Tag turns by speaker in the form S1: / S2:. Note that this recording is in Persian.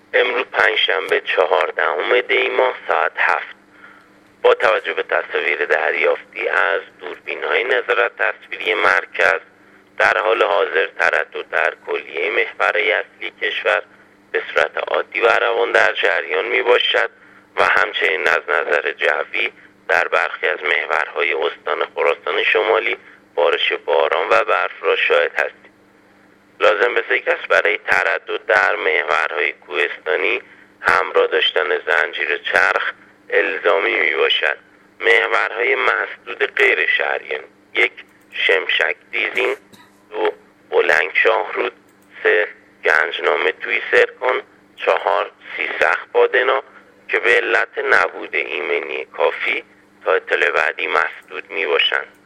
S1: امروز پنجشنبه 14 دی ماه ساعت 7 با توجه به تصاویر دریافتی از دوربین‌های نظارت تصویری مرکز در حال حاضر تردد در کلیه محورهای اصلی کشور به صورت عادی و روان در جریان می باشد و همچنین از نظر جوی در برخی از محورهای استان خراسان شمالی بارش باران و برف را شاهد هستیم. لازم به ذکر است برای تردد در محورهای کوهستانی همراه داشتن زنجیر چرخ الزامی می باشد. محورهای مسدود غیر شهریان: 1. شمشک دیزین، 2. بلنگ شاهرود، 3. گنجنامه توی سرکن، 4. سیسخ بادنا که به علت نبود ایمنی کافی تا اطلاع بعدی مسدود می باشند.